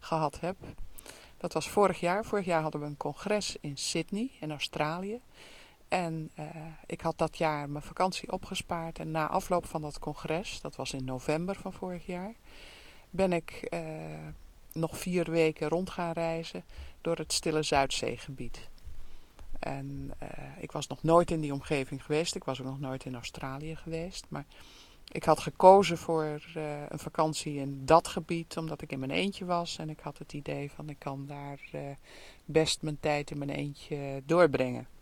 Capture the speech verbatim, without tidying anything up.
gehad heb. Dat was vorig jaar. Vorig jaar hadden we een congres in Sydney in Australië. En uh, ik had dat jaar mijn vakantie opgespaard. En na afloop van dat congres, dat was in november van vorig jaar, ben ik uh, nog vier weken rond gaan reizen door het Stille Zuidzeegebied. En uh, ik was nog nooit in die omgeving geweest. Ik was ook nog nooit in Australië geweest. Maar ik had gekozen voor uh, een vakantie in dat gebied, omdat ik in mijn eentje was. En ik had het idee van ik kan daar uh, best mijn tijd in mijn eentje doorbrengen.